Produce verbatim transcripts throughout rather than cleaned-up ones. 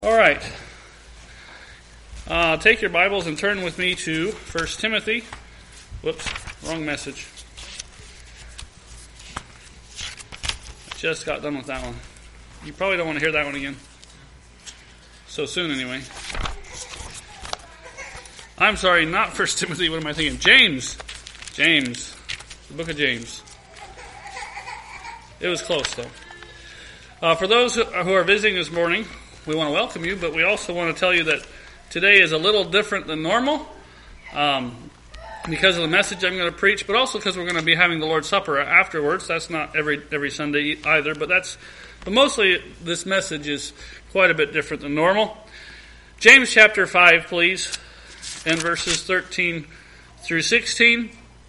All right. Uh, take your Bibles and turn with me to First Timothy. Whoops, wrong message. Just got done with that one. You probably don't want to hear that one again. So soon, anyway. I'm sorry, not First Timothy. What am I thinking? James. James. The book of James. It was close, though. Uh, for those who are visiting this morning, we want to welcome you, but we also want to tell you that today is a little different than normal um, because of the message I'm going to preach, but also because we're going to be having the Lord's Supper afterwards. That's not every every Sunday either, but that's but mostly this message is quite a bit different than normal. James chapter five, please, and verses thirteen through sixteen.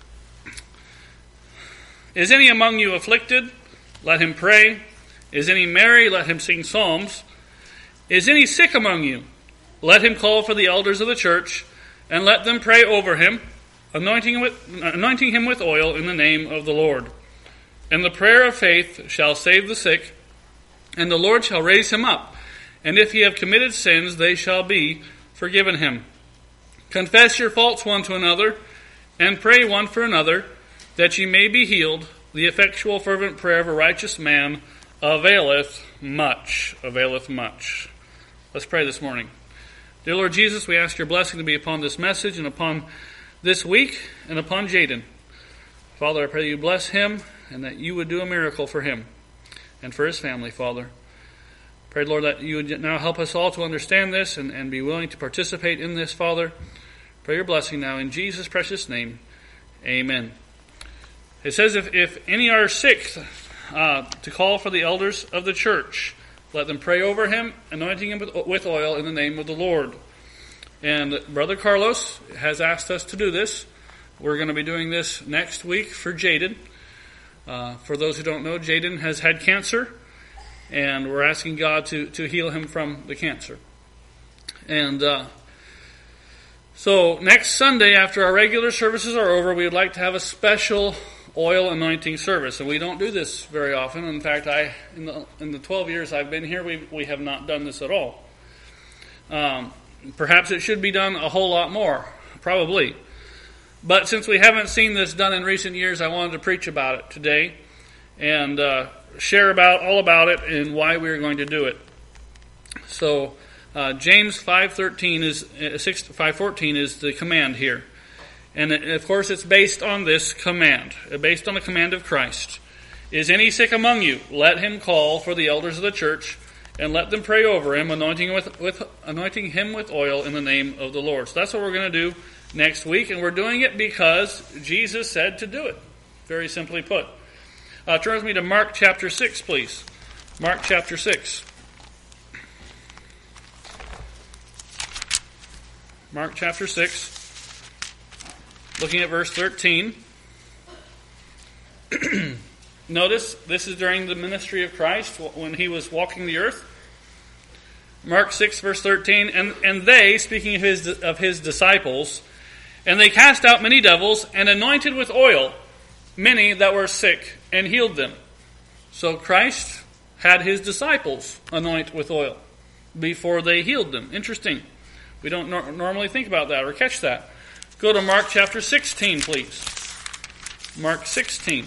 Is any among you afflicted? Let him pray. Is any merry? Let him sing psalms. Is any sick among you? Let him call for the elders of the church, and let them pray over him, anointing, with, anointing him with oil in the name of the Lord. And the prayer of faith shall save the sick, and the Lord shall raise him up. And if he have committed sins, they shall be forgiven him. Confess your faults one to another, and pray one for another, that ye may be healed. The effectual fervent prayer of a righteous man availeth much. Availeth much. Let's pray this morning. Dear Lord Jesus, we ask your blessing to be upon this message and upon this week and upon Jaden. Father, I pray that you bless him and that you would do a miracle for him and for his family, Father. Pray, Lord, that you would now help us all to understand this and, and be willing to participate in this, Father. Pray your blessing now in Jesus' precious name. Amen. It says, if, if any are sick, uh, to call for the elders of the church. Let them pray over him, anointing him with oil in the name of the Lord. And Brother Carlos has asked us to do this. We're going to be doing this next week for Jaden. Uh, for those who don't know, Jaden has had cancer, and we're asking God to, to heal him from the cancer. And uh, so next Sunday, after our regular services are over, we would like to have a special oil anointing service, and we don't do this very often. In fact, I in the in the twelve years I've been here, we we have not done this at all. Um, perhaps it should be done a whole lot more, probably. But since we haven't seen this done in recent years, I wanted to preach about it today and uh, share about all about it and why we are going to do it. So, uh, James five thirteen is uh, six five fourteen is the command here. And of course, it's based on this command, based on the command of Christ. Is any sick among you? Let him call for the elders of the church, and let them pray over him, anointing with, with anointing him with oil in the name of the Lord. So that's what we're going to do next week, and we're doing it because Jesus said to do it. Very simply put. Uh, turn with me to Mark chapter six, please. Mark chapter six. Mark chapter six. Looking at verse thirteen. Notice, this is during the ministry of Christ, when he was walking the earth. Mark six, verse thirteen. And, and they, speaking of his, of his disciples, and they cast out many devils, and anointed with oil many that were sick, and healed them. So Christ had his disciples anoint with oil before they healed them. Interesting. We don't nor- normally think about that or catch that. Go to Mark chapter sixteen, please. Mark sixteen.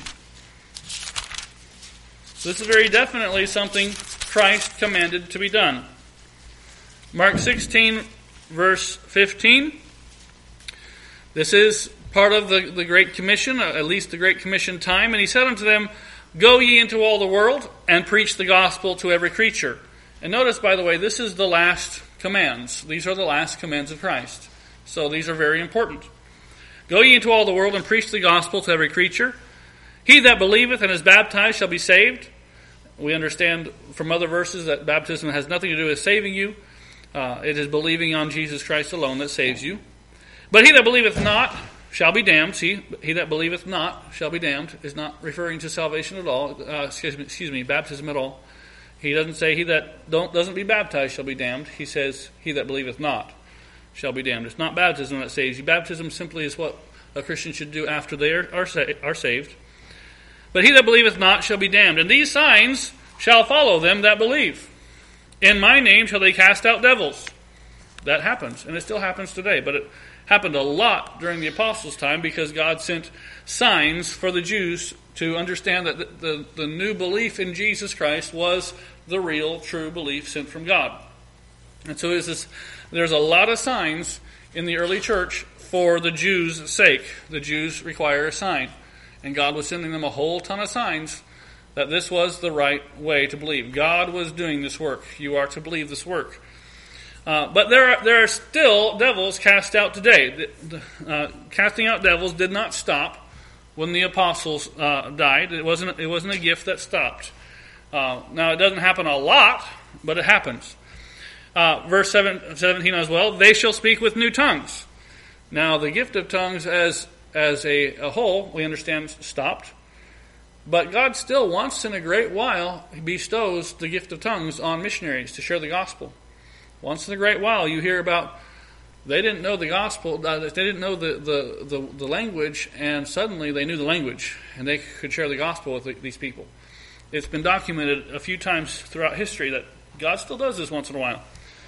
This is very definitely something Christ commanded to be done. Mark sixteen, verse fifteen. This is part of the, the Great Commission, at least the Great Commission time. And he said unto them, Go ye into all the world, and preach the gospel to every creature. And notice, by the way, this is the last commands. These are the last commands of Christ. So these are very important. Go ye into all the world and preach the gospel to every creature. He that believeth and is baptized shall be saved. We understand from other verses that baptism has nothing to do with saving you. Uh, it is believing on Jesus Christ alone that saves you. But he that believeth not shall be damned. See, he that believeth not shall be damned is not referring to salvation at all. Uh, excuse me, excuse me, baptism at all. He doesn't say he that don't doesn't be baptized shall be damned. He says he that believeth not shall be damned. It's not baptism that saves you. Baptism simply is what a Christian should do after they are, are, sa- are saved. But he that believeth not shall be damned. And these signs shall follow them that believe. In my name shall they cast out devils. That happens, and it still happens today, but it happened a lot during the apostles' time because God sent signs for the Jews to understand that the, the, the new belief in Jesus Christ was the real, true belief sent from God. And so there's, this, there's a lot of signs in the early church for the Jews' sake. The Jews require a sign. And God was sending them a whole ton of signs that this was the right way to believe. God was doing this work. You are to believe this work. Uh, but there are, there are still devils cast out today. The, the, uh, casting out devils did not stop when the apostles uh, died. It wasn't, it wasn't a gift that stopped. Uh, now, it doesn't happen a lot, but it happens. Uh, verse seven, seventeen as well, they shall speak with new tongues. Now, the gift of tongues as, as a, a whole, we understand, stopped. But God still, once in a great while, bestows the gift of tongues on missionaries to share the gospel. Once in a great while, you hear about, they didn't know the gospel, they didn't know the, the, the, the language, and suddenly they knew the language, and they could share the gospel with the, these people. It's been documented a few times throughout history that God still does this once in a while.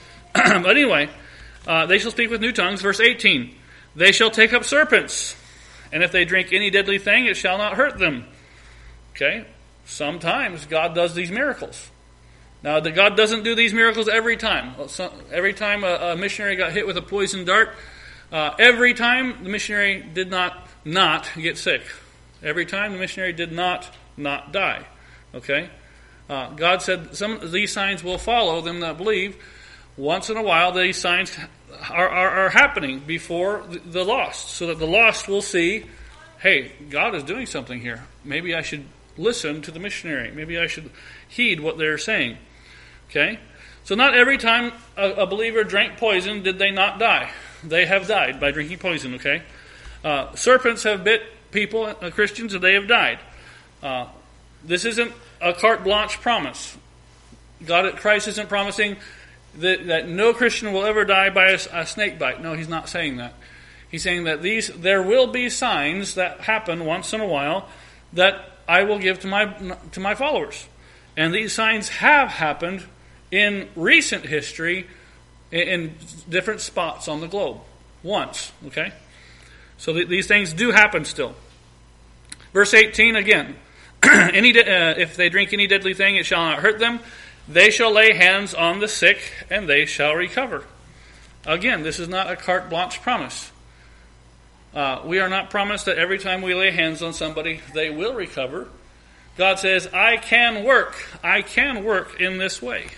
But anyway, uh, they shall speak with new tongues. Verse eighteen, they shall take up serpents, and if they drink any deadly thing, it shall not hurt them. Okay, sometimes God does these miracles. Now, the God doesn't do these miracles every time. Every time a, a missionary got hit with a poison dart, uh, every time the missionary did not not get sick. Every time the missionary did not not die. Okay, uh, God said some of these signs will follow them that believe. Once in a while, these signs are, are, are happening before the, the lost, so that the lost will see, hey, God is doing something here. Maybe I should listen to the missionary. Maybe I should heed what they're saying. Okay? So not every time a, a believer drank poison did they not die. They have died by drinking poison, okay? Uh, serpents have bit people, uh, Christians, and they have died. Uh, this isn't a carte blanche promise. God, Christ isn't promising that, that no Christian will ever die by a, a snake bite. No, he's not saying that. He's saying that these there will be signs that happen once in a while that I will give to my to my followers. And these signs have happened in recent history in, in different spots on the globe. Once, okay? So th- these things do happen still. Verse eighteen again. any de- uh, if they drink any deadly thing, it shall not hurt them. They shall lay hands on the sick, and they shall recover. Again, this is not a carte blanche promise. Uh, we are not promised that every time we lay hands on somebody, they will recover. God says, I can work. I can work in this way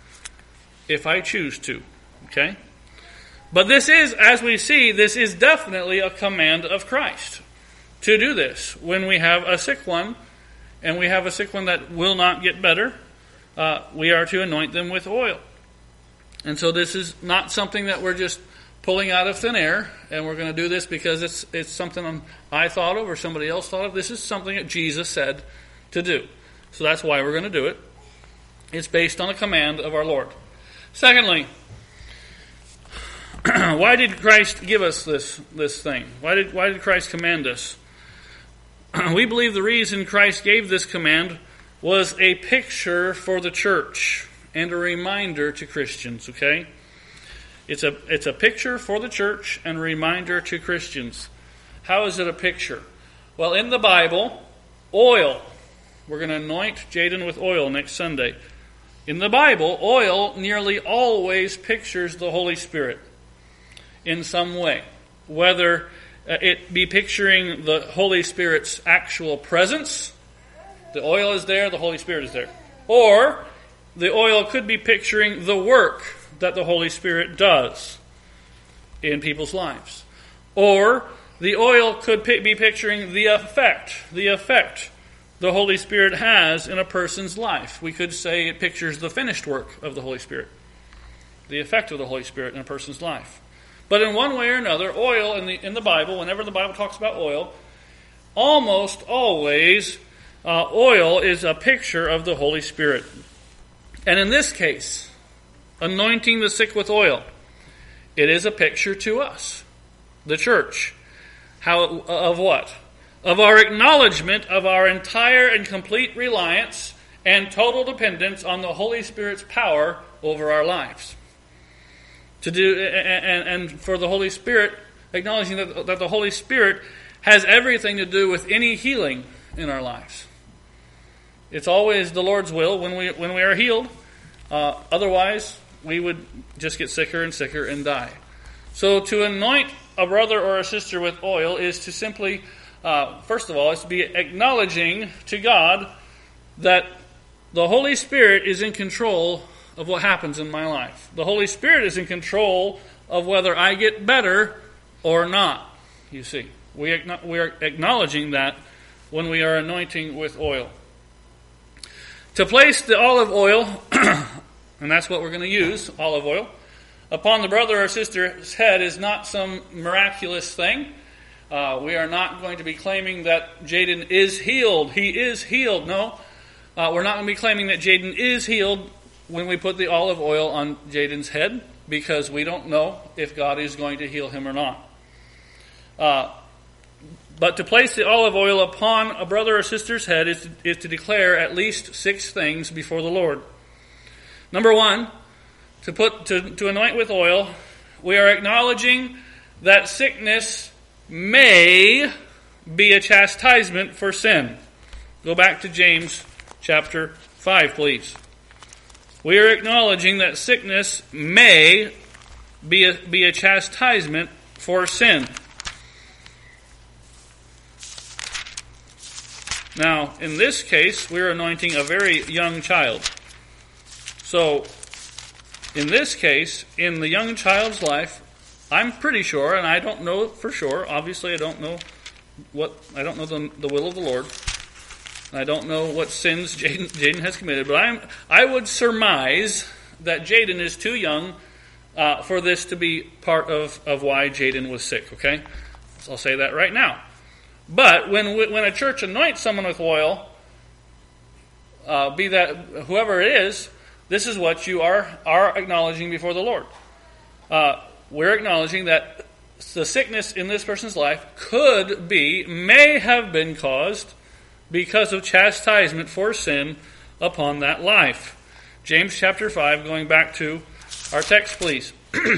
if I choose to. Okay? But this is, as we see, this is definitely a command of Christ to do this. When we have a sick one, and we have a sick one that will not get better, uh, we are to anoint them with oil. And so this is not something that we're just pulling out of thin air, and we're going to do this because it's it's something I thought of or somebody else thought of. This is something that Jesus said to do. So that's why we're going to do it. It's based on a command of our Lord. Secondly, why did Christ give us this, this thing? Why did, why did Christ command us? We believe the reason Christ gave this command was a picture for the church and a reminder to Christians, okay? It's a it's a picture for the church and a reminder to Christians. How is it a picture? Well, in the Bible, oil. We're going to anoint Jaden with oil next Sunday. In the Bible, oil nearly always pictures the Holy Spirit in some way. Whether it be picturing the Holy Spirit's actual presence, the oil is there, the Holy Spirit is there. Or the oil could be picturing the work that the Holy Spirit does in people's lives. Or the oil could be picturing the effect, the effect the Holy Spirit has in a person's life. We could say it pictures the finished work of the Holy Spirit, the effect of the Holy Spirit in a person's life. But in one way or another, oil in the in the Bible, whenever the Bible talks about oil, almost always uh, oil is a picture of the Holy Spirit. And in this case, anointing the sick with oil, it is a picture to us, the church. How of what? Of our acknowledgement of our entire and complete reliance and total dependence on the Holy Spirit's power over our lives. To do and, and for the Holy Spirit, acknowledging that, that the Holy Spirit has everything to do with any healing in our lives. It's always the Lord's will when we when we are healed. Uh, otherwise, we would just get sicker and sicker and die. So to anoint a brother or a sister with oil is to simply, uh, first of all, is to be acknowledging to God that the Holy Spirit is in control of what happens in my life. The Holy Spirit is in control of whether I get better or not. You see, we we are acknowledging that when we are anointing with oil. To place the olive oil, and that's what we're going to use, olive oil, upon the brother or sister's head is not some miraculous thing. Uh, we are not going to be claiming that Jaden is healed. He is healed. No, uh, we're not going to be claiming that Jaden is healed when we put the olive oil on Jaden's head, because we don't know if God is going to heal him or not. Uh, but to place the olive oil upon a brother or sister's head is to, is to declare at least six things before the Lord. Number one, to put to, to anoint with oil, we are acknowledging that sickness may be a chastisement for sin. Go back to James chapter five, please. We are acknowledging that sickness may be a, be a chastisement for sin. Now, in this case, we're anointing a very young child. So, in this case, in the young child's life, I'm pretty sure, and I don't know for sure, obviously I don't know what, I don't know the, the will of the Lord. I don't know what sins Jaden, Jaden has committed, but I'm, I would surmise that Jaden is too young uh, for this to be part of, of why Jaden was sick, okay? So I'll say that right now. But when when a church anoints someone with oil, uh, be that whoever it is, this is what you are, are acknowledging before the Lord. Uh, we're acknowledging that the sickness in this person's life could be, may have been caused because of chastisement for sin upon that life. James chapter five, going back to our text, please.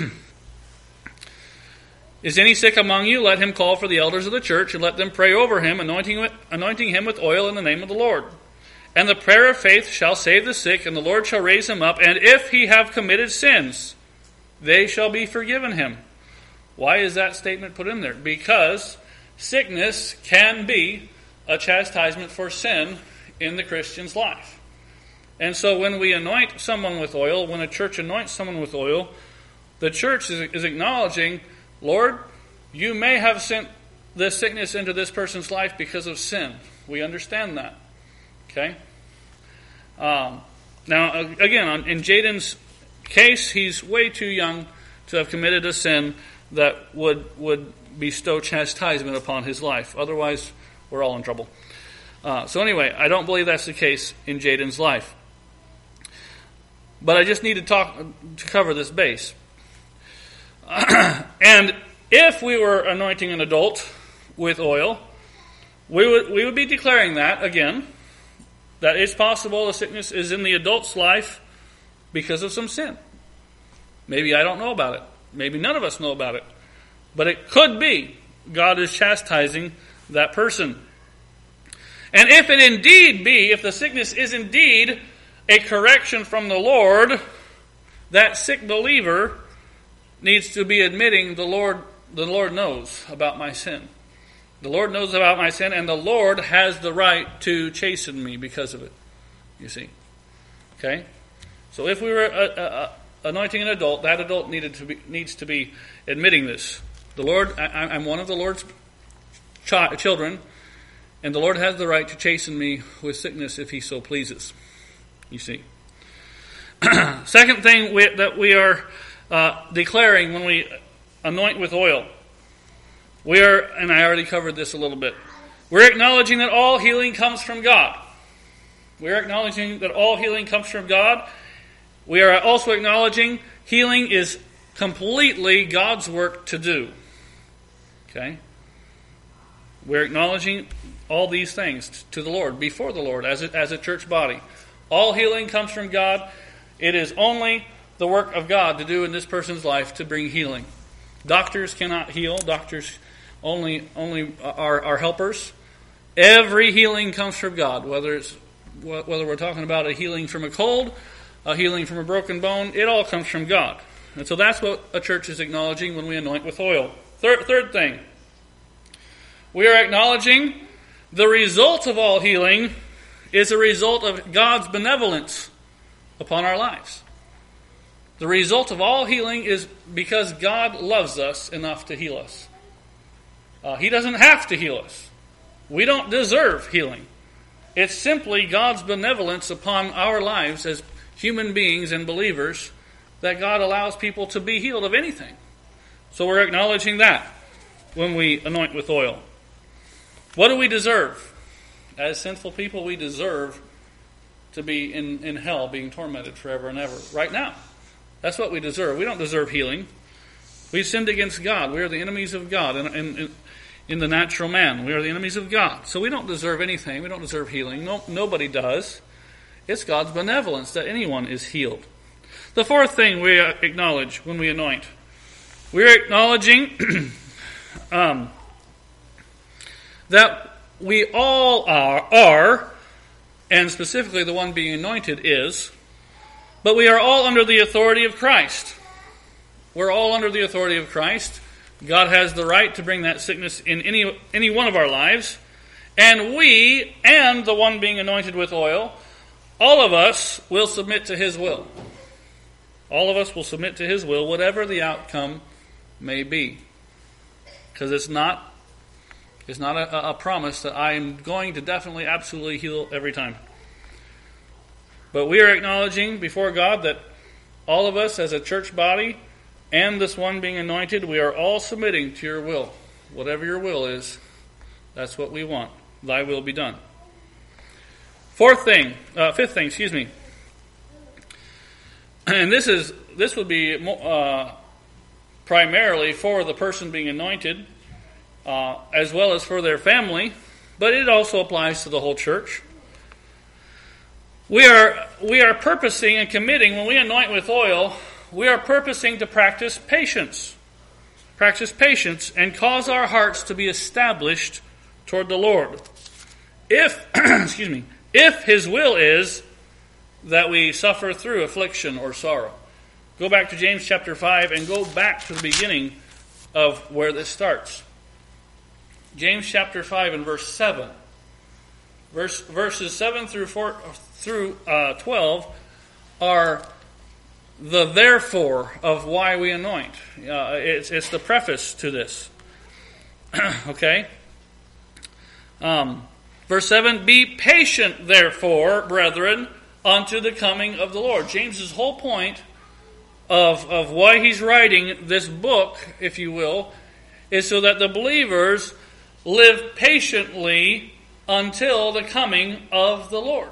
Is any sick among you? Let him call for the elders of the church, and let them pray over him, anointing, with, anointing him with oil in the name of the Lord. And the prayer of faith shall save the sick, and the Lord shall raise him up. And if he have committed sins, they shall be forgiven him. Why is that statement put in there? Because sickness can be a chastisement for sin in the Christian's life. And so when we anoint someone with oil, when a church anoints someone with oil, the church is, is acknowledging, Lord, you may have sent this sickness into this person's life because of sin. We understand that. Okay? Um, now, again, in Jaden's case, he's way too young to have committed a sin that would, would bestow chastisement upon his life. Otherwise, we're all in trouble. Uh, so anyway, I don't believe that's the case in Jaden's life. But I just need to talk to cover this base. And if we were anointing an adult with oil, we would we would be declaring that, again, that it's possible the sickness is in the adult's life because of some sin. Maybe I don't know about it. Maybe none of us know about it. But it could be God is chastising that person. And if it indeed be, if the sickness is indeed a correction from the Lord, that sick believer needs to be admitting the Lord the Lord knows about my sin. The Lord knows about my sin, and the Lord has the right to chasten me because of it. You see. Okay? So if we were uh, uh, anointing an adult, that adult needed to be, needs to be admitting this. The Lord, I, I'm one of the Lord's ch- children, and the Lord has the right to chasten me with sickness if He so pleases. You see. Second thing we, that we are uh, declaring when we anoint with oil, we are, and I already covered this a little bit, we're acknowledging that all healing comes from God. We're acknowledging that all healing comes from God. We are also acknowledging healing is completely God's work to do. Okay? We're acknowledging all these things to the Lord, before the Lord, as a, as a church body. All healing comes from God. It is only the work of God to do in this person's life to bring healing. Doctors cannot heal. Doctors only only are, are helpers. Every healing comes from God, whether it's whether we're talking about a healing from a cold, a healing from a broken bone, it all comes from God. And so that's what a church is acknowledging when we anoint with oil. Third, third thing, we are acknowledging the result of all healing is a result of God's benevolence upon our lives. The result of all healing is because God loves us enough to heal us. Uh, he doesn't have to heal us. We don't deserve healing. It's simply God's benevolence upon our lives as human beings and believers that God allows people to be healed of anything. So we're acknowledging that when we anoint with oil. What do we deserve? As sinful people, we deserve to be in, in hell, being tormented forever and ever. Right now. That's what we deserve. We don't deserve healing. We sinned against God. We are the enemies of God in, in, in the natural man. We are the enemies of God. So we don't deserve anything. We don't deserve healing. No, nobody does. It's God's benevolence that anyone is healed. The fourth thing we acknowledge when we anoint, we're acknowledging um, that we all are, are, and specifically the one being anointed is, but we are all under the authority of Christ. We're all under the authority of Christ. God has the right to bring that sickness in any any one of our lives. And we, and the one being anointed with oil, all of us will submit to His will. All of us will submit to His will, whatever the outcome may be. Because it's not, it's not a, a promise that I am going to definitely, absolutely heal every time. But we are acknowledging before God that all of us as a church body and this one being anointed, we are all submitting to your will. Whatever your will is, that's what we want. Thy will be done. Fourth thing, uh, fifth thing, excuse me. And this is this would be uh, primarily for the person being anointed, uh, as well as for their family, but it also applies to the whole church. We are we are purposing and committing, when we anoint with oil, we are purposing to practice patience. Practice patience and cause our hearts to be established toward the Lord. If, excuse me, if His will is that we suffer through affliction or sorrow. Go back to James chapter five and go back to the beginning of where this starts. James chapter five and verse seven. Verse, verses seven through four, through uh, twelve are the therefore of why we anoint. Uh, it's, it's the preface to this. Okay? Um, verse seven, be patient, therefore, brethren, unto the coming of the Lord. James's whole point of, of why he's writing this book, if you will, is so that the believers live patiently until the coming of the Lord.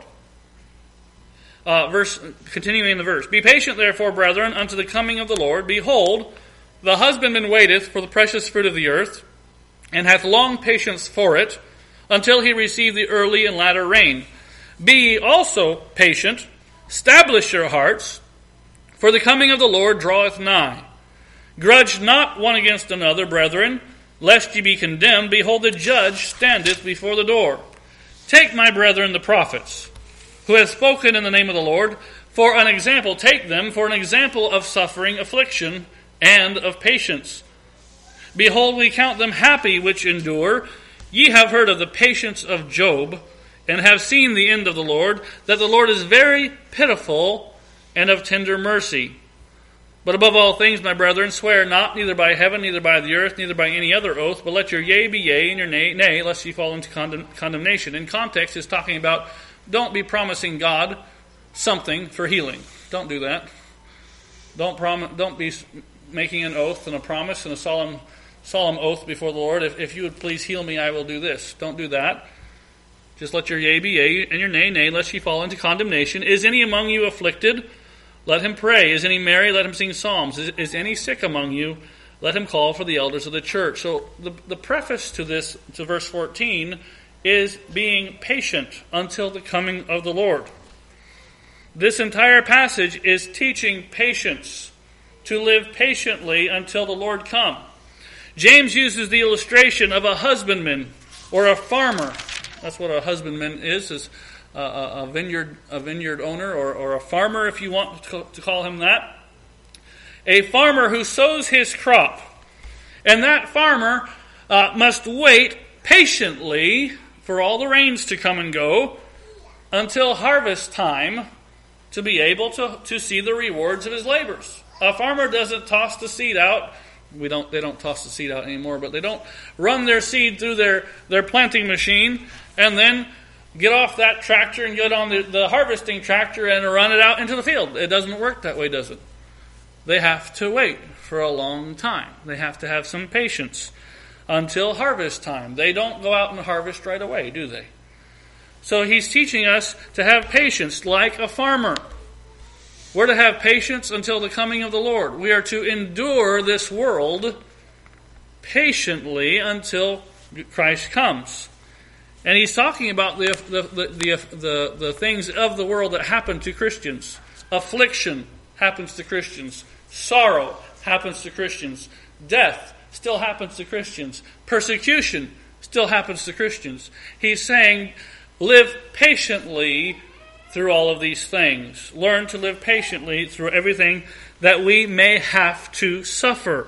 Uh, verse, continuing the verse. Be patient, therefore, brethren, unto the coming of the Lord. Behold, the husbandman waiteth for the precious fruit of the earth, and hath long patience for it, until he receive the early and latter rain. Be ye also patient, establish your hearts, for the coming of the Lord draweth nigh. Grudge not one against another, brethren, lest ye be condemned. Behold, the judge standeth before the door. Take, my brethren, the prophets, who have spoken in the name of the Lord, for an example. Take them for an example of suffering, affliction, and of patience. Behold, we count them happy which endure. Ye have heard of the patience of Job, and have seen the end of the Lord, that the Lord is very pitiful and of tender mercy. But above all things, my brethren, swear not, neither by heaven, neither by the earth, neither by any other oath, but let your yea be yea, and your nay, nay, lest ye fall into condemn- condemnation. In context, is talking about don't be promising God something for healing. Don't do that. Don't prom- Don't be making an oath and a promise and a solemn solemn oath before the Lord. If, if you would please heal me, I will do this. Don't do that. Just let your yea be yea, and your nay, nay, lest ye fall into condemnation. Is any among you afflicted? Let him pray. Is any merry? Let him sing psalms. Is, is any sick among you? Let him call for the elders of the church. So the, the preface to this, to verse fourteen, is being patient until the coming of the Lord. This entire passage is teaching patience, to live patiently until the Lord come. James uses the illustration of a husbandman or a farmer. That's what a husbandman is, is a, a vineyard a vineyard owner or, or a farmer, if you want to call him that. A farmer who sows his crop. And that farmer uh, must wait patiently for all the rains to come and go until harvest time to be able to, to see the rewards of his labors. A farmer doesn't toss the seed out. We don't. They don't toss the seed out anymore, but they don't run their seed through their, their planting machine and then get off that tractor and get on the, the harvesting tractor and run it out into the field. It doesn't work that way, does it? They have to wait for a long time. They have to have some patience until harvest time. They don't go out and harvest right away, do they? So he's teaching us to have patience like a farmer. We're to have patience until the coming of the Lord. We are to endure this world patiently until Christ comes. And he's talking about the the, the, the, the, the things of the world that happen to Christians. Affliction happens to Christians. Sorrow happens to Christians. Death still happens to Christians. Persecution still happens to Christians. He's saying, live patiently through all of these things. Learn to live patiently through everything that we may have to suffer.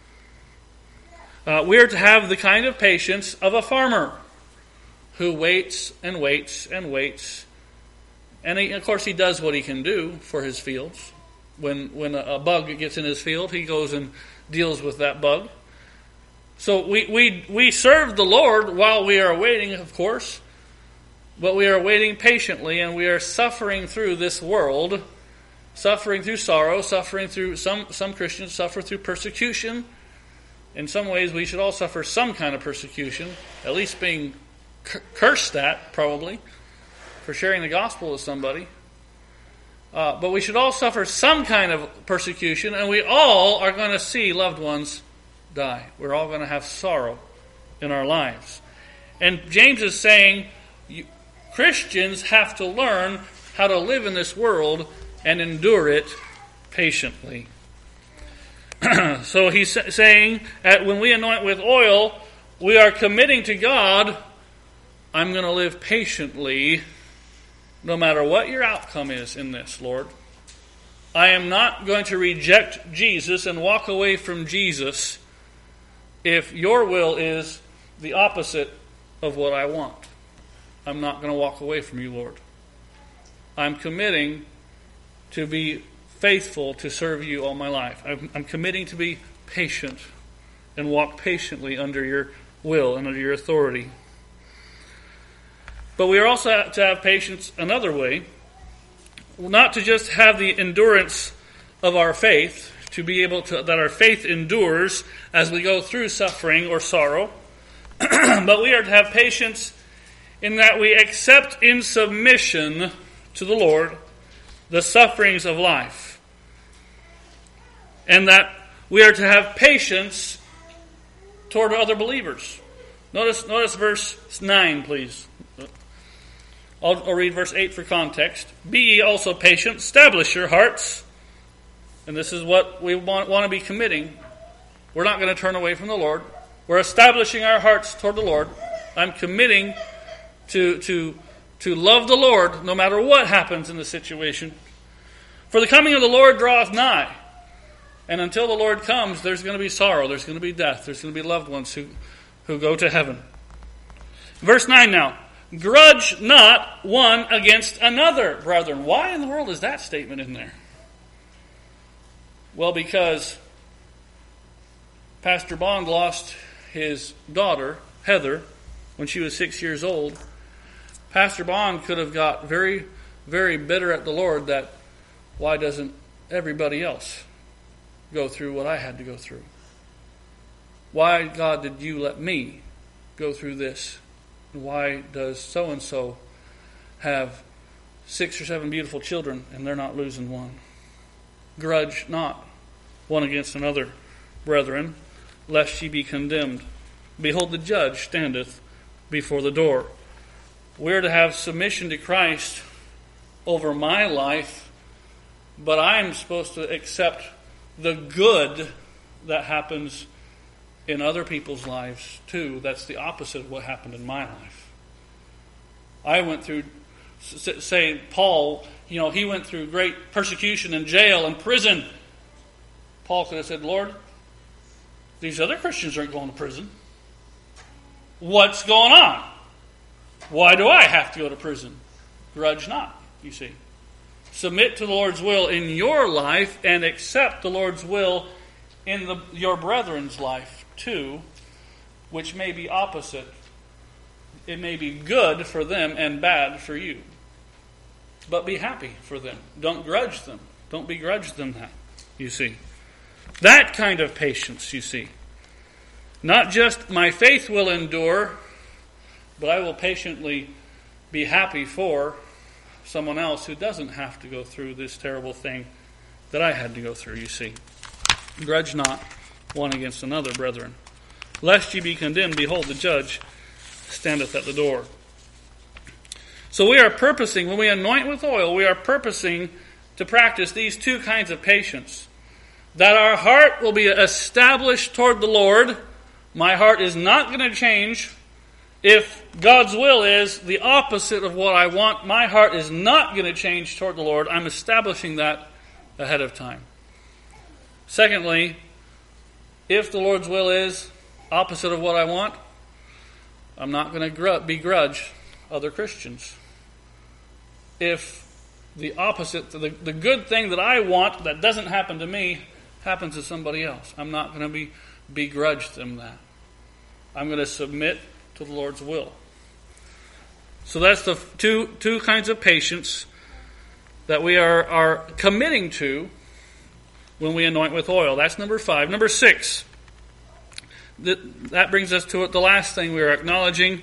Uh, we are to have the kind of patience of a farmer who waits and waits and waits. And he, of course he does what he can do for his fields. When, when a, a bug gets in his field, he goes and deals with that bug. So we, we, we serve the Lord while we are waiting, of course. But we are waiting patiently, and we are suffering through this world, suffering through sorrow, suffering through, some, some Christians suffer through persecution. In some ways, we should all suffer some kind of persecution, at least being c- cursed at, probably, for sharing the gospel with somebody. Uh, but we should all suffer some kind of persecution, and we all are going to see loved ones die. We're all going to have sorrow in our lives. And James is saying, you, Christians have to learn how to live in this world and endure it patiently. So he's saying that when we anoint with oil, we are committing to God, I'm going to live patiently no matter what your outcome is in this, Lord. I am not going to reject Jesus and walk away from Jesus if your will is the opposite of what I want. I'm not going to walk away from you, Lord. I'm committing to be faithful to serve you all my life. I'm, I'm committing to be patient and walk patiently under your will and under your authority. But we are also to have patience another way, not to just have the endurance of our faith, to be able to, that our faith endures as we go through suffering or sorrow, but we are to have patience in that we accept in submission to the Lord the sufferings of life. And that we are to have patience toward other believers. Notice, notice verse nine, please. I'll, I'll read verse eight for context. Be ye also patient, establish your hearts. And this is what we want, want to be committing. We're not going to turn away from the Lord. We're establishing our hearts toward the Lord. I'm committing to, to, to love the Lord no matter what happens in the situation. For the coming of the Lord draweth nigh. And until the Lord comes, there's going to be sorrow, there's going to be death, there's going to be loved ones who, who go to heaven. Verse nine now. Grudge not one against another, brethren. Why in the world is that statement in there? Well, because Pastor Bond lost his daughter, Heather, when she was six years old. Pastor Bond could have got very, very bitter at the Lord that why doesn't everybody else go through what I had to go through? Why, God, did you let me go through this? Why does so-and-so have six or seven beautiful children and they're not losing one? Grudge not one against another, brethren, lest ye be condemned. Behold, the judge standeth before the door. We are to have submission to Christ over my life, but I'm supposed to accept the good that happens in other people's lives too. That's the opposite of what happened in my life. I went through, say, Paul, you know, he went through great persecution and jail and prison. Paul could have said, Lord, these other Christians aren't going to prison. What's going on? Why do I have to go to prison? Grudge not, you see. Submit to the Lord's will in your life and accept the Lord's will in the, your brethren's life too, which may be opposite. It may be good for them and bad for you. But be happy for them. Don't grudge them. Don't begrudge them that, you see. That kind of patience, you see. Not just my faith will endure, but I will patiently be happy for someone else who doesn't have to go through this terrible thing that I had to go through, you see. Grudge not one against another, brethren. Lest ye be condemned, behold, the judge standeth at the door. So we are purposing, when we anoint with oil, we are purposing to practice these two kinds of patience. That our heart will be established toward the Lord. My heart is not going to change. If God's will is the opposite of what I want, my heart is not going to change toward the Lord. I'm establishing that ahead of time. Secondly, if the Lord's will is opposite of what I want, I'm not going to begrudge other Christians. If the opposite, the, the good thing that I want that doesn't happen to me, happens to somebody else, I'm not going to be begrudge them that. I'm going to submit to the Lord's will. So that's the two two kinds of patience that we are, are committing to when we anoint with oil. That's number five. Number six. That, that brings us to the last thing we are acknowledging.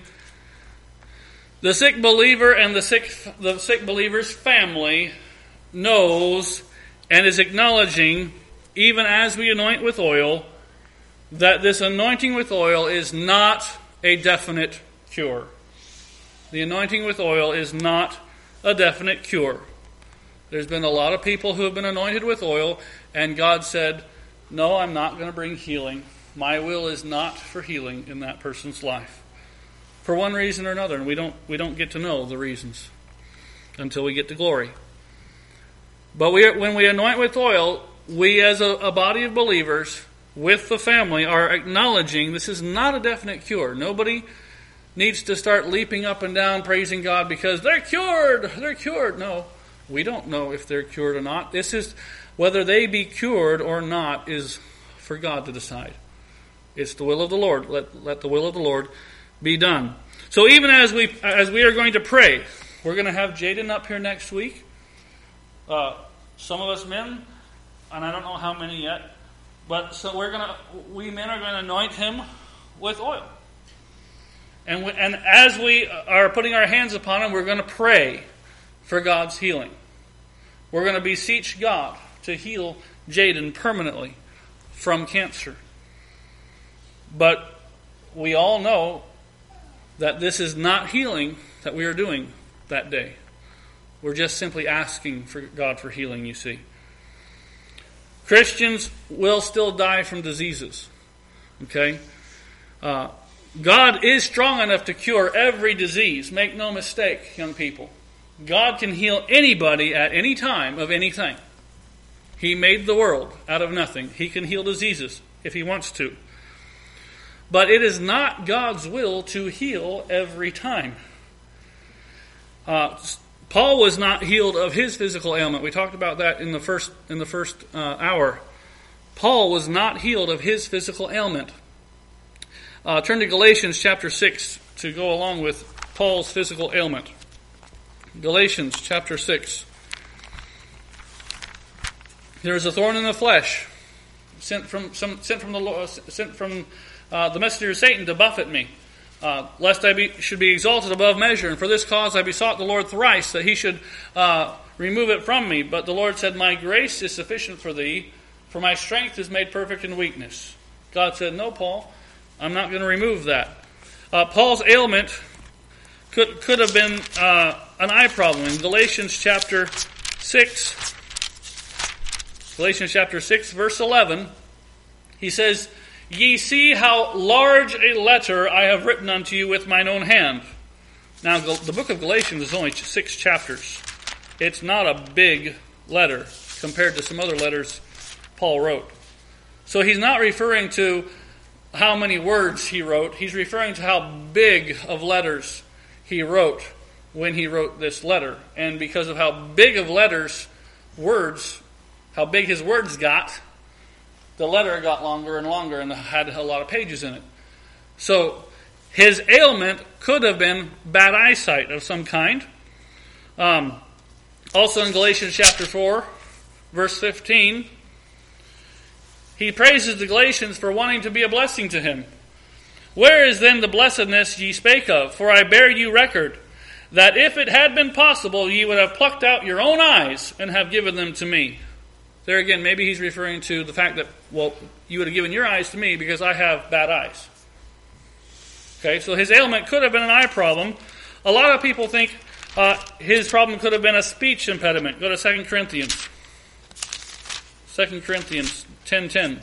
The sick believer and the sick the sick believer's family knows and is acknowledging, even as we anoint with oil, that this anointing with oil is not a definite cure. The anointing with oil is not a definite cure. There's been a lot of people who have been anointed with oil, and God said, no, I'm not going to bring healing. My will is not for healing in that person's life. For one reason or another, and we don't we don't get to know the reasons until we get to glory. But we, when we anoint with oil, we as a, a body of believers with the family are acknowledging this is not a definite cure. Nobody needs to start leaping up and down praising God because they're cured, they're cured. No, we don't know if they're cured or not. This is, whether they be cured or not is for God to decide. It's the will of the Lord. Let, let the will of the Lord be done. So even as we as we are going to pray, we're going to have Jaden up here next week. Uh, some of us men, and I don't know how many yet, but so we're gonna we men are going to anoint him with oil. And we, and as we are putting our hands upon him, we're going to pray for God's healing. We're going to beseech God to heal Jaden permanently from cancer. But we all know that this is not healing that we are doing that day. We're just simply asking for God for healing, you see. Christians will still die from diseases. Okay? Uh, God is strong enough to cure every disease. Make no mistake, young people. God can heal anybody at any time of anything. He made the world out of nothing. He can heal diseases if He wants to. But it is not God's will to heal every time. Uh, Paul was not healed of his physical ailment. We talked about that in the first in the first uh, hour. Paul was not healed of his physical ailment. Uh, turn to Galatians chapter six to go along with Paul's physical ailment. Galatians chapter six. There is a thorn in the flesh, sent from some sent from the Lord, sent from uh, the messenger of Satan to buffet me, uh, lest I be, should be exalted above measure. And for this cause I besought the Lord thrice that He should uh, remove it from me. But the Lord said, "My grace is sufficient for thee, for my strength is made perfect in weakness." God said, "No, Paul, I'm not going to remove that." Uh, Paul's ailment could could have been uh, an eye problem. In Galatians chapter six, Galatians chapter six, verse eleven, he says, "Ye see how large a letter I have written unto you with mine own hand." Now, the book of Galatians is only six chapters. It's not a big letter compared to some other letters Paul wrote. So he's not referring to how many words he wrote. He's referring to how big of letters he wrote when he wrote this letter. And because of how big of letters, words, how big his words got, the letter got longer and longer and had a lot of pages in it. So his ailment could have been bad eyesight of some kind. Um, also in Galatians chapter four, verse fifteen, he praises the Galatians for wanting to be a blessing to him. "Where is then the blessedness ye spake of? For I bear you record, that if it had been possible, ye would have plucked out your own eyes and have given them to me." There again, maybe he's referring to the fact that, well, you would have given your eyes to me because I have bad eyes. Okay, so his ailment could have been an eye problem. A lot of people think uh, his problem could have been a speech impediment. Go to Second Corinthians. Second Corinthians ten ten.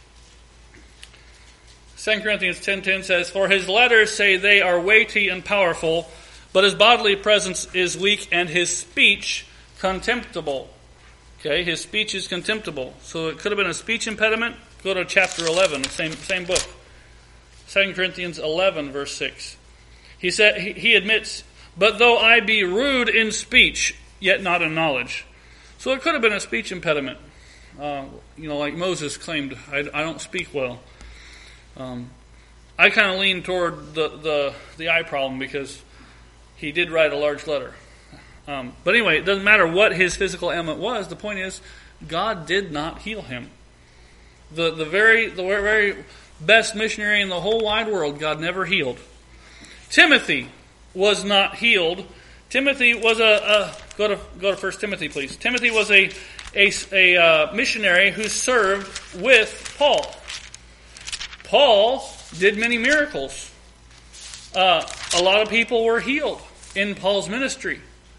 Second Corinthians ten ten says, "For his letters say they are weighty and powerful, but his bodily presence is weak and his speech contemptible." Okay, his speech is contemptible. So it could have been a speech impediment. Go to chapter eleven, same same book. Second Corinthians eleven, verse six. He said he, he admits, "But though I be rude in speech, yet not in knowledge." So it could have been a speech impediment. Uh, you know, like Moses claimed, I, I don't speak well. Um, I kind of lean toward the, the, the eye problem because he did write a large letter. Um, but anyway, it doesn't matter what his physical ailment was. The point is, God did not heal him. The the very the very best missionary in the whole wide world, God never healed. Timothy was not healed. Timothy was a, a go to go to First Timothy, please. Timothy was a a, a uh, missionary who served with Paul. Paul did many miracles. Uh, a lot of people were healed in Paul's ministry.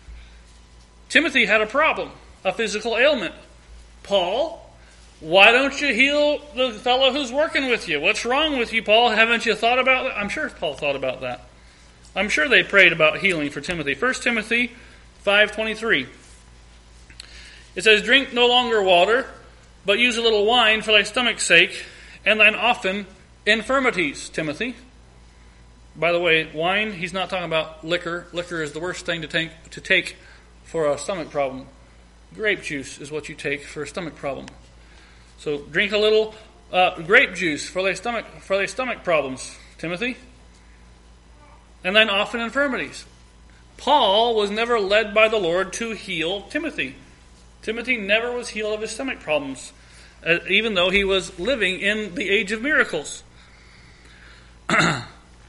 Timothy had a problem, a physical ailment. Paul, why don't you heal the fellow who's working with you? What's wrong with you, Paul? Haven't you thought about that? I'm sure Paul thought about that. I'm sure they prayed about healing for Timothy. First Timothy five twenty-three. It says, "Drink no longer water, but use a little wine for thy stomach's sake, and thine often infirmities," Timothy. By the way, wine, he's not talking about liquor. Liquor is the worst thing to take, to take for a stomach problem. Grape juice is what you take for a stomach problem. So drink a little uh, grape juice for thy stomach for thy stomach problems, Timothy. And then often infirmities. Paul was never led by the Lord to heal Timothy. Timothy never was healed of his stomach problems, uh, even though he was living in the age of miracles. But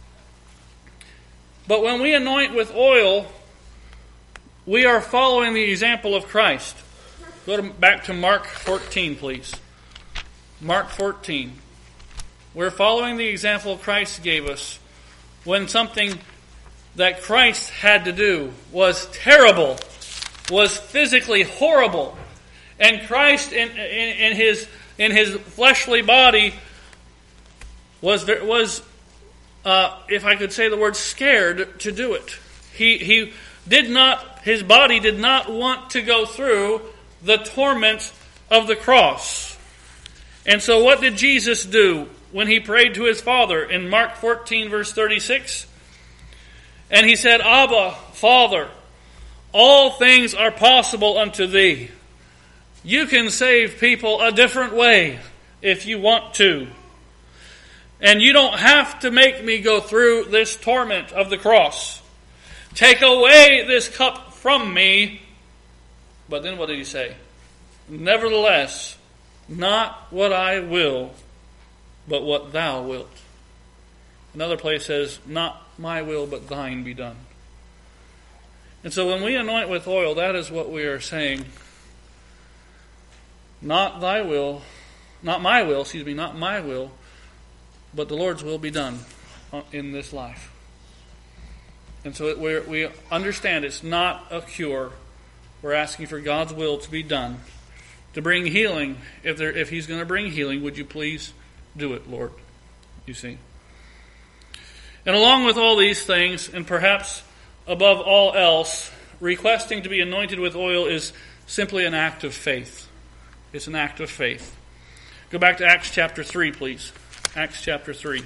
when we anoint with oil, we are following the example of Christ. Go to, back to Mark fourteen, please. Mark fourteen. We're following the example Christ gave us when something that Christ had to do was terrible, was physically horrible, and Christ in, in, in his in his fleshly body was was uh, if I could say the word, scared to do it. He he did not. His body did not want to go through the torment of the cross. And so what did Jesus do when he prayed to his Father in Mark fourteen, verse thirty-six? And he said, "Abba, Father, all things are possible unto thee. You can save people a different way if you want to. And you don't have to make me go through this torment of the cross. Take away this cup from me." But then what did he say? "Nevertheless, not what I will, but what thou wilt." Another place says, "Not my will, but thine be done." And so when we anoint with oil, that is what we are saying. Not thy will, not my will, excuse me, not my will, but the Lord's will be done in this life. And so we we understand it's not a cure. We're asking for God's will to be done. To bring healing. If there, if He's going to bring healing, would you please do it, Lord? You see. And along with all these things, and perhaps above all else, requesting to be anointed with oil is simply an act of faith. It's an act of faith. Go back to Acts chapter three, please. Acts chapter three.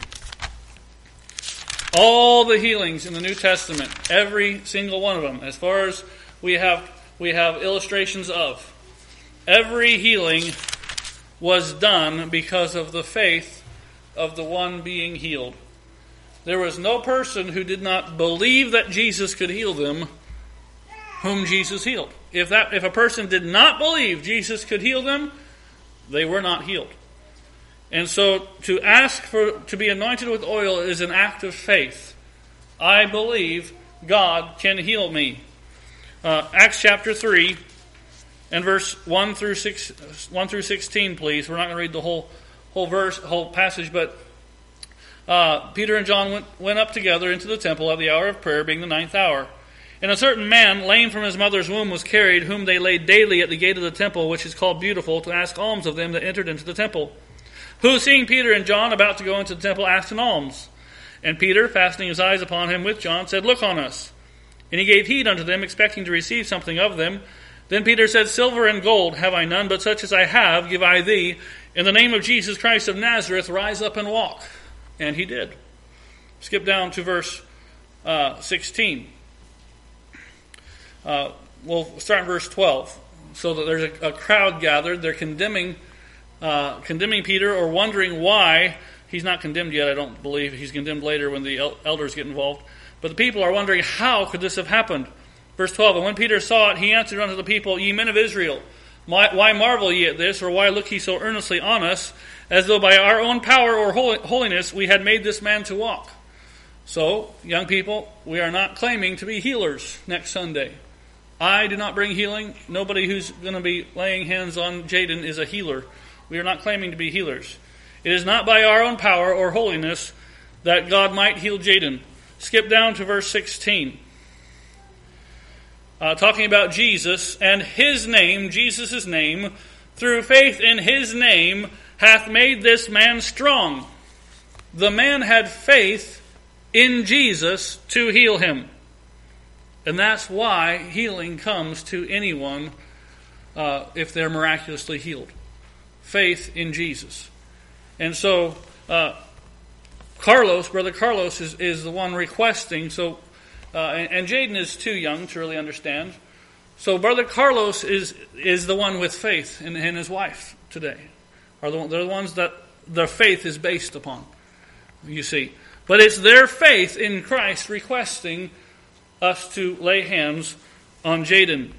All the healings in the New Testament, every single one of them, as far as we have we have illustrations of, every healing was done because of the faith of the one being healed. There was no person who did not believe that Jesus could heal them whom Jesus healed. If that if a person did not believe Jesus could heal them, they were not healed. And so to ask for to be anointed with oil is an act of faith. I believe God can heal me. Uh, Acts chapter three and verse one through six, one through sixteen, please. We're not going to read the whole whole verse, whole passage, but uh, Peter and John went, went up together into the temple at the hour of prayer, being the ninth hour. And a certain man, lame from his mother's womb, was carried, whom they laid daily at the gate of the temple, which is called Beautiful, to ask alms of them that entered into the temple. Who, seeing Peter and John about to go into the temple, asked an alms. And Peter, fastening his eyes upon him with John, said, Look on us. And he gave heed unto them, expecting to receive something of them. Then Peter said, Silver and gold have I none, but such as I have give I thee. In the name of Jesus Christ of Nazareth, rise up and walk. And he did. Skip down to verse uh, sixteen. Uh, we'll start in verse twelve. So that there's a, a crowd gathered. They're condemning uh, condemning Peter, or wondering why. He's not condemned yet, I don't believe. He's condemned later when the el- elders get involved. But the people are wondering, how could this have happened? Verse twelve, And when Peter saw it, he answered unto the people, Ye men of Israel, why marvel ye at this, or why look ye so earnestly on us, as though by our own power or holiness we had made this man to walk? So, young people, we are not claiming to be healers next Sunday. I do not bring healing. Nobody who's going to be laying hands on Jaden is a healer. We are not claiming to be healers. It is not by our own power or holiness that God might heal Jaden. Skip down to verse sixteen. Uh, talking about Jesus, and his name, Jesus' name, through faith in his name, hath made this man strong. The man had faith in Jesus to heal him. And that's why healing comes to anyone uh, if they're miraculously healed. Faith in Jesus. And so, uh, Carlos, Brother Carlos, is, is the one requesting. So, uh, and, and Jaden is too young to really understand. So, Brother Carlos is is the one with faith, and, and his wife today are the one, they're the ones that their faith is based upon. You see, but it's their faith in Christ requesting us to lay hands on Jaden.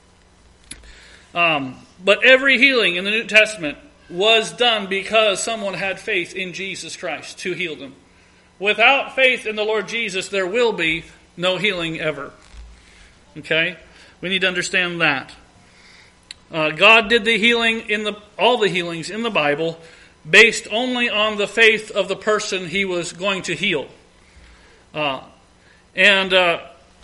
Um, but every healing in the New Testament was done because someone had faith in Jesus Christ to heal them. Without faith in the Lord Jesus, there will be no healing ever. Okay? We need to understand that. Uh, God did the healing in the all the healings in the Bible based only on the faith of the person he was going to heal. Uh, and uh,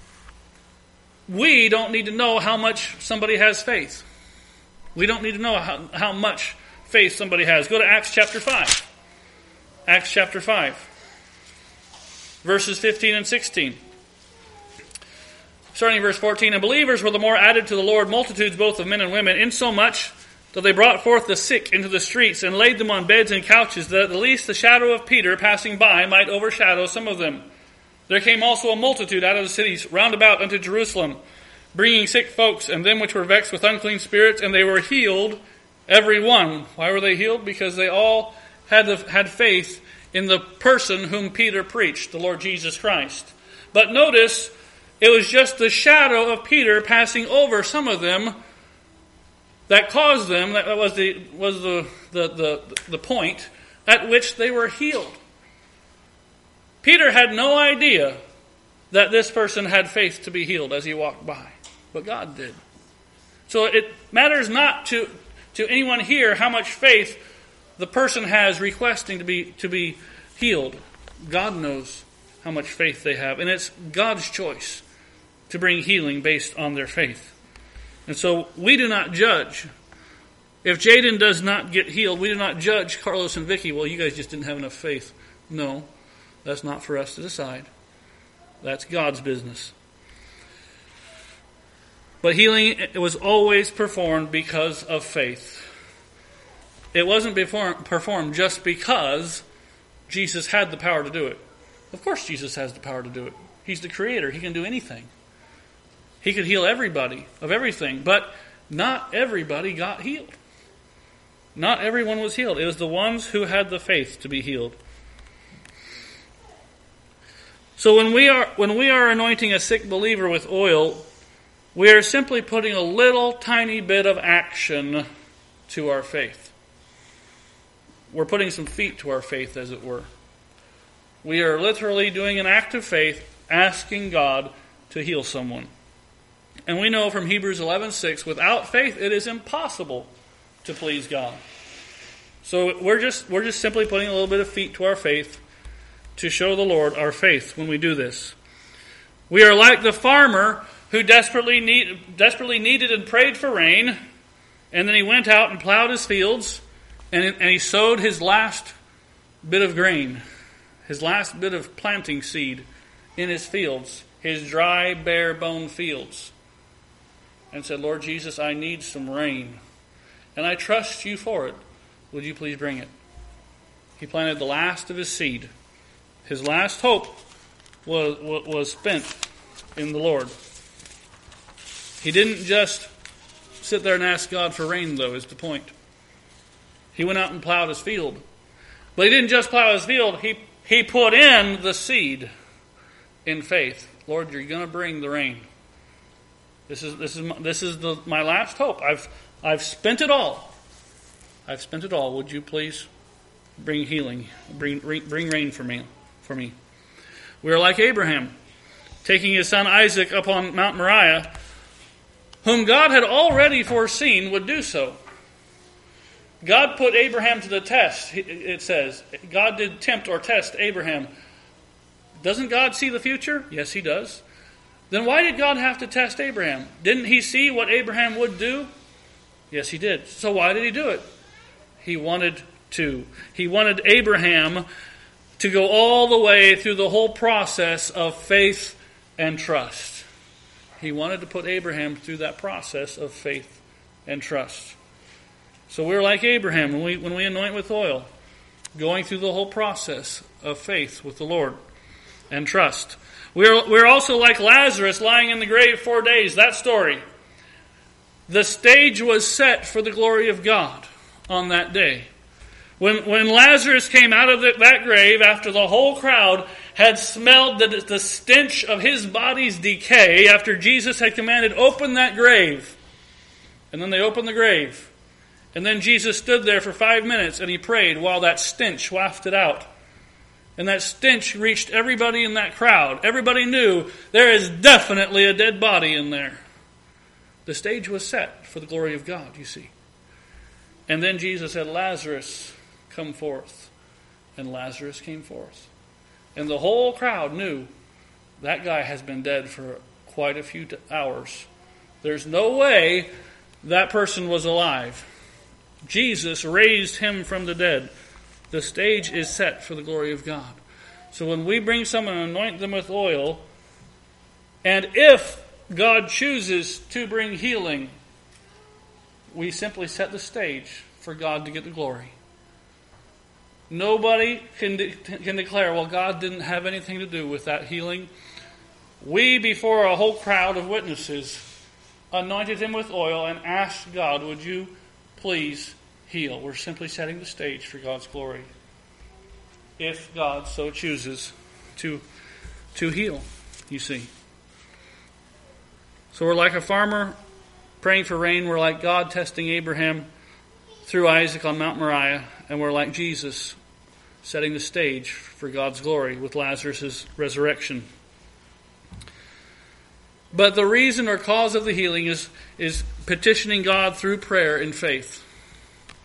we don't need to know how much somebody has faith. We don't need to know how, how much faith somebody has. Go to Acts chapter five. Acts chapter five. Verses fifteen and sixteen. Starting in verse fourteen. And believers were the more added to the Lord, multitudes both of men and women, insomuch that they brought forth the sick into the streets and laid them on beds and couches, that at the least the shadow of Peter passing by might overshadow some of them. There came also a multitude out of the cities round about unto Jerusalem, bringing sick folks and them which were vexed with unclean spirits, and they were healed, every one. Why were they healed? Because they all had the, had faith in the person whom Peter preached, the Lord Jesus Christ. But notice, it was just the shadow of Peter passing over some of them that caused them, that was the was the, the, the, the point at which they were healed. Peter had no idea that this person had faith to be healed as he walked by. But God did. So it matters not to, to anyone here how much faith the person has requesting to be to be healed. God knows how much faith they have. And it's God's choice to bring healing based on their faith. And so we do not judge. If Jaden does not get healed, we do not judge Carlos and Vicky. Well, you guys just didn't have enough faith. No, that's not for us to decide. That's God's business. But healing, it was always performed because of faith. It wasn't performed just because Jesus had the power to do it. Of course Jesus has the power to do it. He's the Creator. He can do anything. He could heal everybody of everything. But not everybody got healed. Not everyone was healed. It was the ones who had the faith to be healed. So when we are when we are anointing a sick believer with oil, we are simply putting a little tiny bit of action to our faith. We're putting some feet to our faith, as it were. We are literally doing an act of faith, asking God to heal someone. And we know from Hebrews eleven six, without faith it is impossible to please God. So we're just we're just simply putting a little bit of feet to our faith to show the Lord our faith when we do this. We are like the farmer who desperately need, desperately needed and prayed for rain, and then he went out and plowed his fields, and, and he sowed his last bit of grain, his last bit of planting seed in his fields, his dry, bare bone fields, and said, Lord Jesus, I need some rain, and I trust you for it. Would you please bring it? He planted the last of his seed. His last hope was, was spent in the Lord. He didn't just sit there and ask God for rain, though, is the point. He went out and plowed his field. But he didn't just plow his field. He, he put in the seed in faith. Lord, you're going to bring the rain. This is this is my, this is the, my last hope. I've I've spent it all. I've spent it all. Would you please bring healing, bring bring rain for me? For me, we are like Abraham, taking his son Isaac up on Mount Moriah, whom God had already foreseen would do so. God put Abraham to the test. It says God did tempt or test Abraham. Doesn't God see the future? Yes, He does. Then why did God have to test Abraham? Didn't He see what Abraham would do? Yes, He did. So why did He do it? He wanted to. He wanted Abraham to go all the way through the whole process of faith and trust. He wanted to put Abraham through that process of faith and trust. So we're like Abraham when we when we anoint with oil, going through the whole process of faith with the Lord and trust. We're, we're also like Lazarus lying in the grave four days. That story. The stage was set for the glory of God on that day. When, when Lazarus came out of the, that grave after the whole crowd had smelled the, the stench of his body's decay, after Jesus had commanded, open that grave. And then they opened the grave. And then Jesus stood there for five minutes and he prayed while that stench wafted out. And that stench reached everybody in that crowd. Everybody knew there is definitely a dead body in there. The stage was set for the glory of God, you see. And then Jesus said, Lazarus, come forth. And Lazarus came forth. And the whole crowd knew that guy has been dead for quite a few hours. There's no way that person was alive. Jesus raised him from the dead. The stage is set for the glory of God. So when we bring someone and anoint them with oil, and if God chooses to bring healing, we simply set the stage for God to get the glory. Nobody can, de- can declare, well, God didn't have anything to do with that healing. We, before a whole crowd of witnesses, anointed him with oil and asked God, would you please heal? We're simply setting the stage for God's glory. If God so chooses to, to heal, you see. So we're like a farmer praying for rain. We're like God testing Abraham through Isaac on Mount Moriah. And we're like Jesus setting the stage for God's glory with Lazarus' resurrection. But the reason or cause of the healing is, is petitioning God through prayer in faith.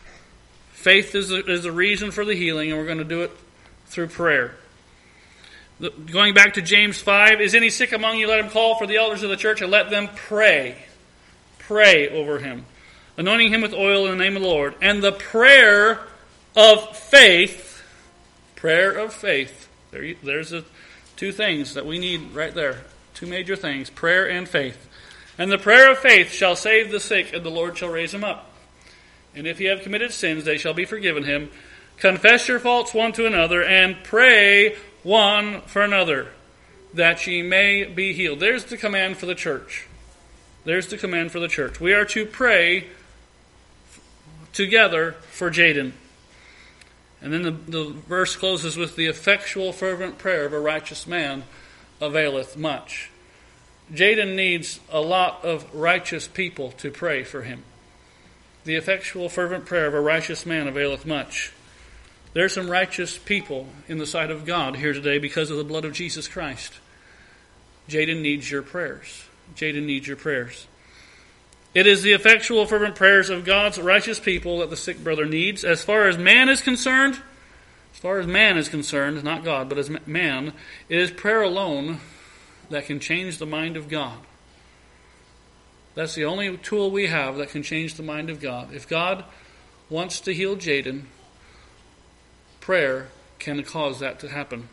Faith is the, is the reason for the healing, and we're going to do it through prayer. The, going back to James five, is any sick among you? Let him call for the elders of the church and let them pray. Pray over him, anointing him with oil in the name of the Lord. And the prayer of faith, prayer of faith, there, you, there's the two things that we need right there. Two major things, prayer and faith. And the prayer of faith shall save the sick, and the Lord shall raise him up. And if he have committed sins, they shall be forgiven him. Confess your faults one to another, and pray one for another, that ye may be healed. There's the command for the church. There's the command for the church. We are to pray together for Jaden. And then the, the verse closes with, the effectual fervent prayer of a righteous man availeth much. Jaden needs a lot of righteous people to pray for him. The effectual fervent prayer of a righteous man availeth much. There are some righteous people in the sight of God here today because of the blood of Jesus Christ. Jaden needs your prayers. Jaden needs your prayers. It is the effectual fervent prayers of God's righteous people that the sick brother needs. As far as man is concerned, as far as man is concerned, not God, but as man, it is prayer alone that can change the mind of God. That's the only tool we have that can change the mind of God. If God wants to heal Jaden, prayer can cause that to happen.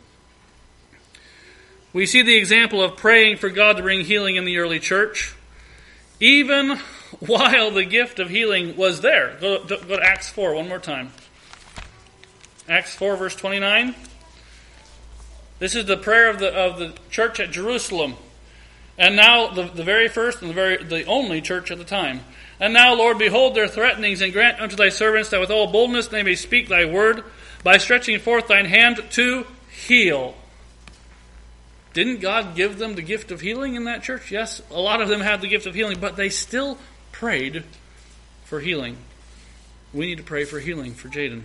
We see the example of praying for God to bring healing in the early church, even while the gift of healing was there. Go, go to Acts four one more time. Acts four, verse twenty-nine. This is the prayer of the of the church at Jerusalem. And now the, the very first and the very the only church at the time. And now, Lord, behold their threatenings, and grant unto thy servants that with all boldness they may speak thy word, by stretching forth thine hand to heal. Didn't God give them the gift of healing in that church? Yes, a lot of them had the gift of healing, but they still prayed for healing. We need to pray for healing for Jaden.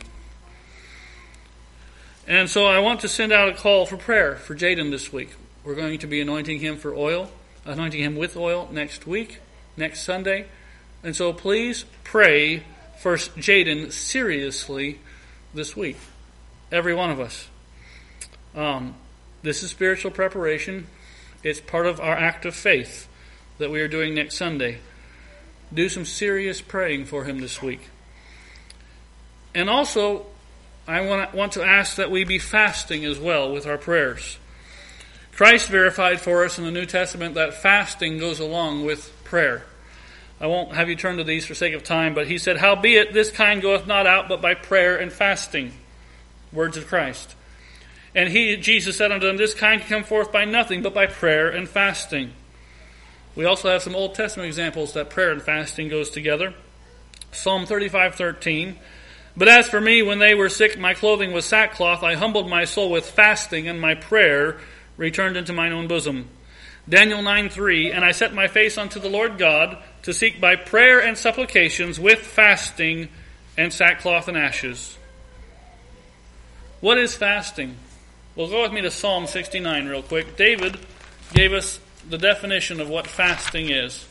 And so I want to send out a call for prayer for Jaden this week. We're going to be anointing him for oil, anointing him with oil next week, next Sunday. And so please pray for Jaden seriously this week. Every one of us. Um, this is spiritual preparation. It's part of our act of faith that we are doing next Sunday. Do some serious praying for him this week. And also, I want want to ask that we be fasting as well with our prayers. Christ verified for us in the New Testament that fasting goes along with prayer. I won't have you turn to these for sake of time, but he said, howbeit this kind goeth not out but by prayer and fasting. Words of Christ. And he, Jesus, said unto them, this kind can come forth by nothing but by prayer and fasting. We also have some Old Testament examples that prayer and fasting goes together. Psalm thirty-five thirteen. But as for me, when they were sick, my clothing was sackcloth. I humbled my soul with fasting, and my prayer returned into mine own bosom. Daniel nine three. And I set my face unto the Lord God to seek by prayer and supplications with fasting and sackcloth and ashes. What is fasting? Well, go with me to Psalm sixty-nine real quick. David gave us the definition of what fasting is.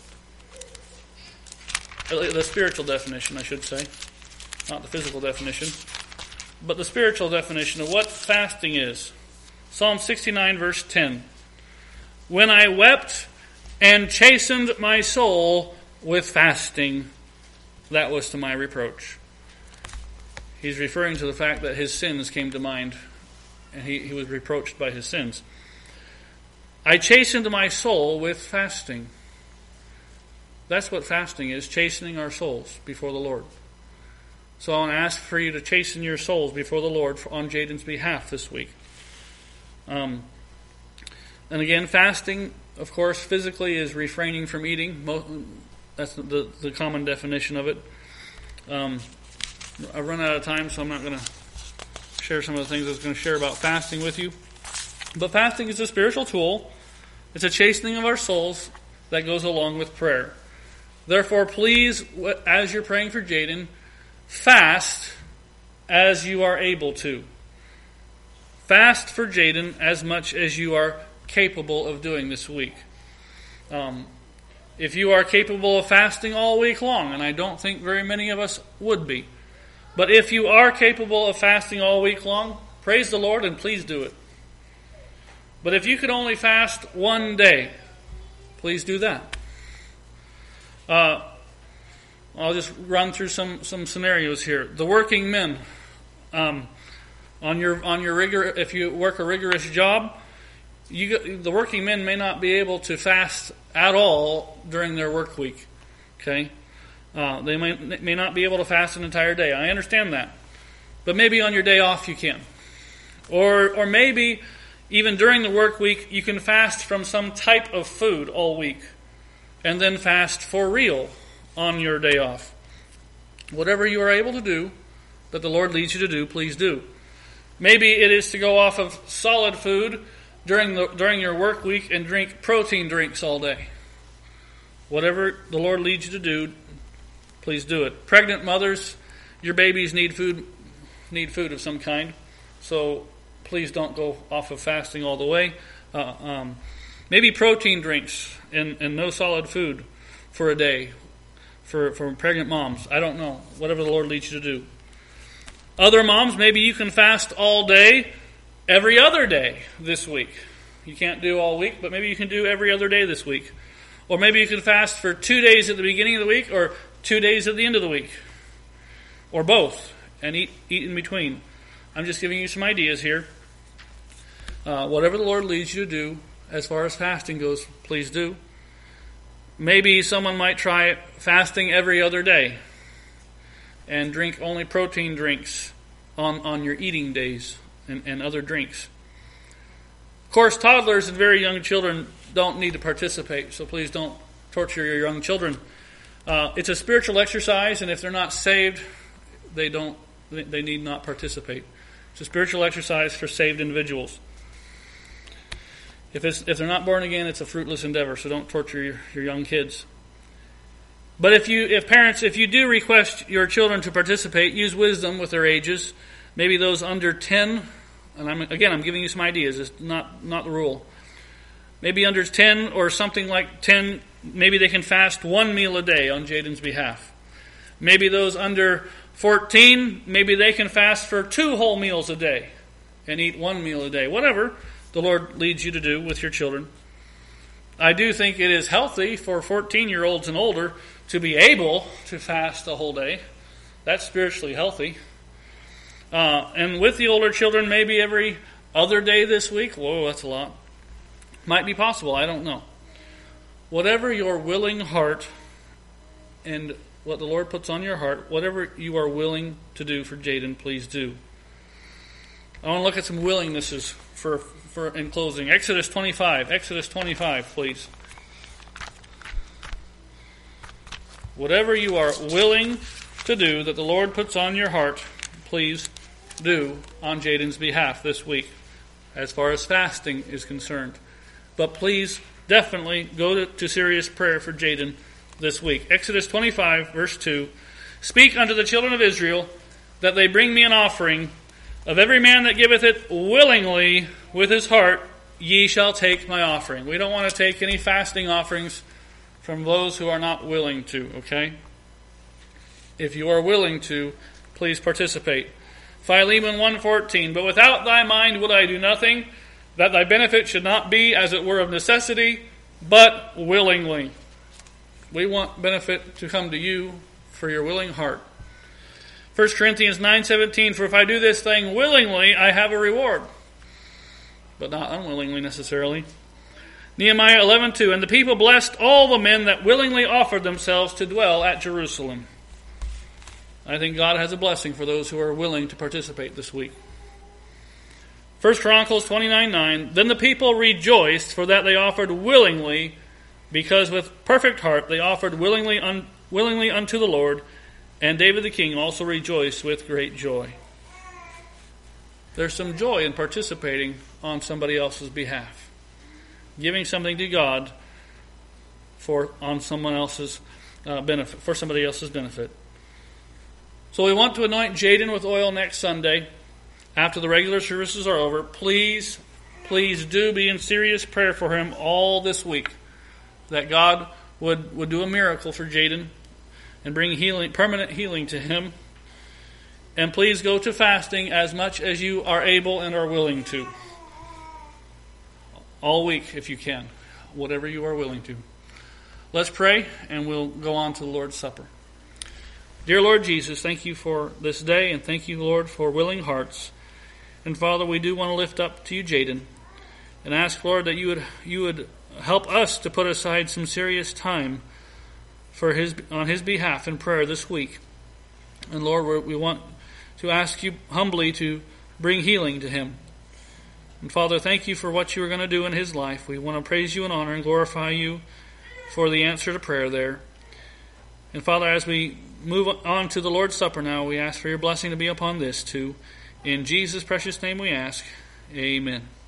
The spiritual definition, I should say. Not the physical definition. But the spiritual definition of what fasting is. Psalm sixty-nine, verse ten. When I wept and chastened my soul with fasting, that was to my reproach. He's referring to the fact that his sins came to mind, and he, he was reproached by his sins. I chastened my soul with fasting. That's what fasting is, chastening our souls before the Lord. So I want to ask for you to chasten your souls before the Lord on Jaden's behalf this week. Um, and again, fasting, of course, physically is refraining from eating. That's the, the common definition of it. Um, I've run out of time, so I'm not going to share some of the things I was going to share about fasting with you. But fasting is a spiritual tool. It's a chastening of our souls that goes along with prayer. Therefore, please, as you're praying for Jaden, fast as you are able to. Fast for Jaden as much as you are capable of doing this week. Um, if you are capable of fasting all week long, and I don't think very many of us would be, but if you are capable of fasting all week long, praise the Lord and please do it. But if you could only fast one day, please do that. Uh, I'll just run through some, some scenarios here. The working men, um, on your on your rigor, if you work a rigorous job, you the working men may not be able to fast at all during their work week. Okay, uh, they may may not be able to fast an entire day. I understand that, but maybe on your day off you can, or or maybe even during the work week you can fast from some type of food all week, and then fast for real on your day off. Whatever you are able to do that the Lord leads you to do, please do. Maybe it is to go off of solid food during the during your work week and drink protein drinks all day. Whatever the Lord leads you to do, please do it. Pregnant mothers, your babies need food need food of some kind, so please don't go off of fasting all the way. Uh, um, maybe protein drinks and, and no solid food for a day. For, for pregnant moms. I don't know. Whatever the Lord leads you to do. Other moms, maybe you can fast all day, every other day this week. You can't do all week, but maybe you can do every other day this week. Or maybe you can fast for two days at the beginning of the week or two days at the end of the week. Or both. And eat, eat in between. I'm just giving you some ideas here. Uh, whatever the Lord leads you to do, as far as fasting goes, please do. Maybe someone might try fasting every other day and drink only protein drinks on, on your eating days and, and other drinks. Of course, toddlers and very young children don't need to participate, so please don't torture your young children. Uh, it's a spiritual exercise, and if they're not saved, they don't. They need not participate. It's a spiritual exercise for saved individuals. If it's if they're not born again, it's a fruitless endeavor. So don't torture your, your young kids. But if you, if parents, if you do request your children to participate, use wisdom with their ages. Maybe those under ten, and I'm again I'm giving you some ideas. It's not not the rule. Maybe under ten or something like ten. Maybe they can fast one meal a day on Jaden's behalf. Maybe those under fourteen, maybe they can fast for two whole meals a day and eat one meal a day. Whatever the Lord leads you to do with your children. I do think it is healthy for fourteen-year-olds and older to be able to fast a whole day. That's spiritually healthy. Uh, and with the older children, maybe every other day this week. Whoa, that's a lot. Might be possible. I don't know. Whatever your willing heart and what the Lord puts on your heart, whatever you are willing to do for Jaden, please do. I want to look at some willingnesses for, for in closing. Exodus twenty-five. Exodus twenty-five, please. Whatever you are willing to do that the Lord puts on your heart, please do on Jaden's behalf this week, as far as fasting is concerned. But please definitely go to, to serious prayer for Jaden this week. Exodus twenty-five, verse two. Speak unto the children of Israel that they bring me an offering. Of every man that giveth it willingly with his heart, ye shall take my offering. We don't want to take any fasting offerings from those who are not willing to, okay? If you are willing to, please participate. Philemon one fourteen. But without thy mind would I do nothing, that thy benefit should not be as it were of necessity, but willingly. We want benefit to come to you for your willing heart. First Corinthians nine seventeen, for if I do this thing willingly, I have a reward. But not unwillingly necessarily. Nehemiah eleven two, and the people blessed all the men that willingly offered themselves to dwell at Jerusalem. I think God has a blessing for those who are willing to participate this week. First Chronicles twenty-nine nine, then the people rejoiced for that they offered willingly, because with perfect heart they offered willingly, un, willingly unto the Lord, and David the king also rejoiced with great joy. There's some joy in participating on somebody else's behalf. Giving something to God for on someone else's uh, benefit, for somebody else's benefit. So we want to anoint Jaden with oil next Sunday after the regular services are over. Please, please do be in serious prayer for him all this week, that God would, would do a miracle for Jaden and bring healing, permanent healing to him. And please go to fasting as much as you are able and are willing to. all week if you can, whatever you are willing to. Let's pray, and we'll go on to the Lord's Supper. Dear Lord Jesus, thank you for this day, and thank you, Lord, for willing hearts. And Father, we do want to lift up to you Jaden and ask, Lord, that you would you would help us to put aside some serious time for his on his behalf in prayer this week. And Lord, we want to ask you humbly to bring healing to him. And Father, thank you for what you are going to do in his life. We want to praise you and honor and glorify you for the answer to prayer there. And Father, as we move on to the Lord's Supper now, we ask for your blessing to be upon this too. In Jesus' precious name we ask. Amen.